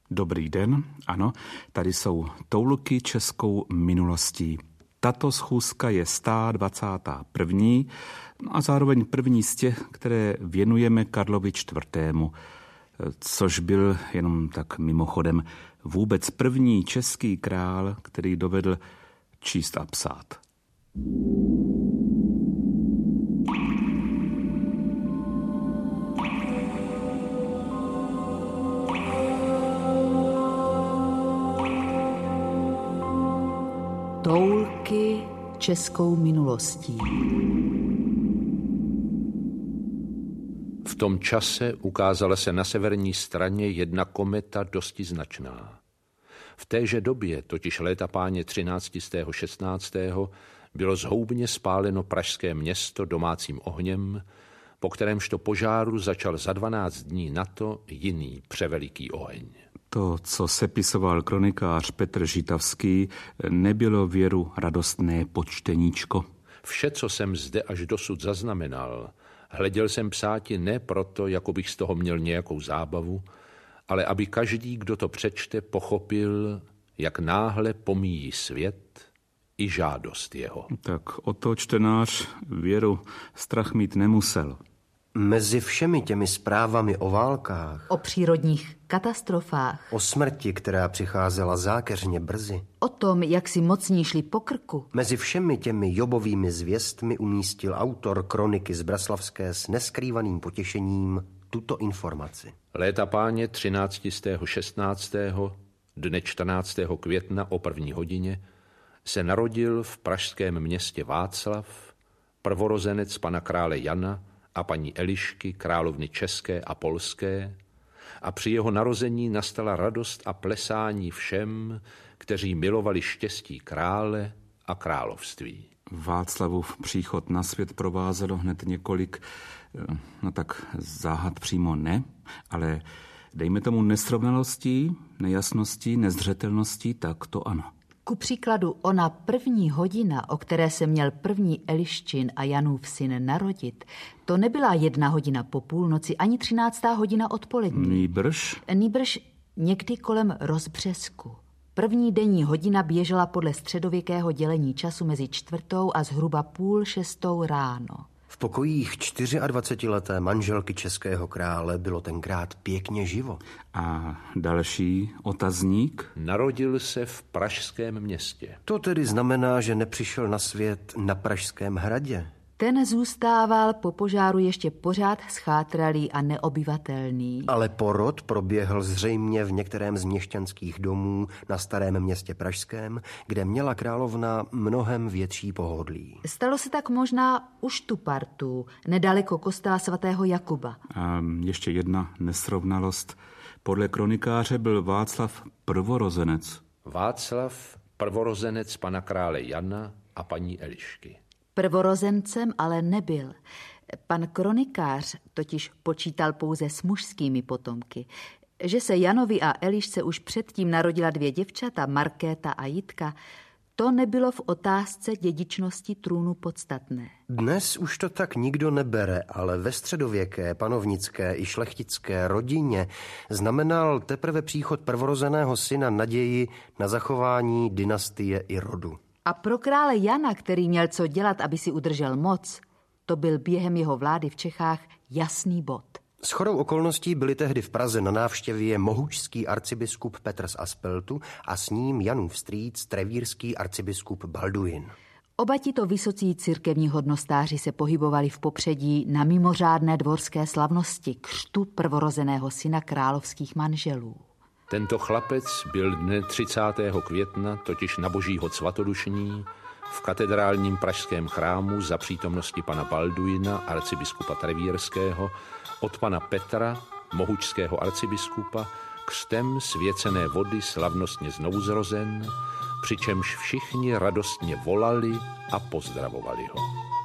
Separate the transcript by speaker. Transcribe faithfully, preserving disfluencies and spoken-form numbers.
Speaker 1: Dobrý den, ano, tady jsou Toulky českou minulostí. Tato schůzka je stá dvacátá první a zároveň první z těch, které věnujeme Karlovi čtvrtému, což byl jenom tak mimochodem vůbec první český král, který dovedl číst a psát.
Speaker 2: Toulky českou minulostí.
Speaker 3: V tom čase ukázala se na severní straně jedna kometa dosti značná. V téže době, totiž léta páně třináctého šestnáctého bylo zhoubně spáleno pražské město domácím ohněm, po kterémžto požáru začal za dvanáct dní na to jiný převeliký oheň.
Speaker 1: To, co sepisoval kronikář Petr Žitavský, nebylo věru radostné počteníčko.
Speaker 3: Vše, co jsem zde až dosud zaznamenal, hleděl jsem psáti ne proto, jako bych z toho měl nějakou zábavu, ale aby každý, kdo to přečte, pochopil, jak náhle pomíjí svět i žádost jeho.
Speaker 1: Tak o to čtenář věru strach mít nemusel.
Speaker 4: Mezi všemi těmi zprávami o válkách,
Speaker 2: O přírodních katastrofách,
Speaker 4: o smrti, která přicházela zákeřně brzy,
Speaker 2: o tom, jak si mocní šli po krku,
Speaker 4: mezi všemi těmi jobovými zvěstmi umístil autor kroniky z Breslavské s neskrývaným potěšením tuto informaci.
Speaker 3: Léta páně třináctého šestnáctého dne čtrnáctého května o první hodině se narodil v pražském městě Václav, prvorozenec pana krále Jana a paní Elišky, královny české a polské, a při jeho narození nastala radost a plesání všem, kteří milovali štěstí krále a království.
Speaker 1: Václavův příchod na svět provázelo hned několik, no tak záhad přímo ne, ale dejme tomu nesrovnalostí, nejasností, nezřetelností, tak to ano.
Speaker 2: Ku příkladu ona první hodina, o které se měl první Eliščin a Janův syn narodit, to nebyla jedna hodina po půlnoci, ani třináctá hodina odpolední.
Speaker 1: Nýbrž?
Speaker 2: Nýbrž někdy kolem rozbřesku. První denní hodina běžela podle středověkého dělení času mezi čtvrtou a zhruba půl šestou ráno.
Speaker 4: V pokojích dvacetičtyřleté manželky českého krále bylo tenkrát pěkně živo.
Speaker 1: A další otazník?
Speaker 3: Narodil se v pražském městě.
Speaker 4: To tedy znamená, že nepřišel na svět na Pražském hradě.
Speaker 2: Ten zůstával po požáru ještě pořád schátralý a neobyvatelný.
Speaker 4: Ale porod proběhl zřejmě v některém z měšťanských domů na starém městě pražském, kde měla královna mnohem větší pohodlí.
Speaker 2: Stalo se tak možná u Štupartu, nedaleko kostela svatého Jakuba.
Speaker 1: A ještě jedna nesrovnalost. Podle kronikáře byl Václav prvorozenec.
Speaker 3: Václav prvorozenec pana krále Jana a paní Elišky.
Speaker 2: Prvorozencem ale nebyl. Pan kronikář totiž počítal pouze s mužskými potomky. Že se Janovi a Elišce už předtím narodila dvě děvčata, Markéta a Jitka, to nebylo v otázce dědičnosti trůnu podstatné.
Speaker 4: Dnes už to tak nikdo nebere, ale ve středověké, panovnické i šlechtické rodině znamenal teprve příchod prvorozeného syna naději na zachování dynastie i rodu.
Speaker 2: A pro krále Jana, který měl co dělat, aby si udržel moc, to byl během jeho vlády v Čechách jasný bod.
Speaker 4: Shodou okolností byli tehdy v Praze na návštěvě mohučský arcibiskup Petr z Aspeltu a s ním Janův strýc trevírský arcibiskup Balduin.
Speaker 2: Oba tito vysocí církevní hodnostáři se pohybovali v popředí na mimořádné dvorské slavnosti křtu prvorozeného syna královských manželů.
Speaker 3: Tento chlapec byl dne třicátého května totiž na boží hod svatodušní v katedrálním pražském chrámu za přítomnosti pana Balduina, arcibiskupa trevírského, od pana Petra, mohučského arcibiskupa, křtem svěcené vody slavnostně znovuzrozen, přičemž všichni radostně volali a pozdravovali ho.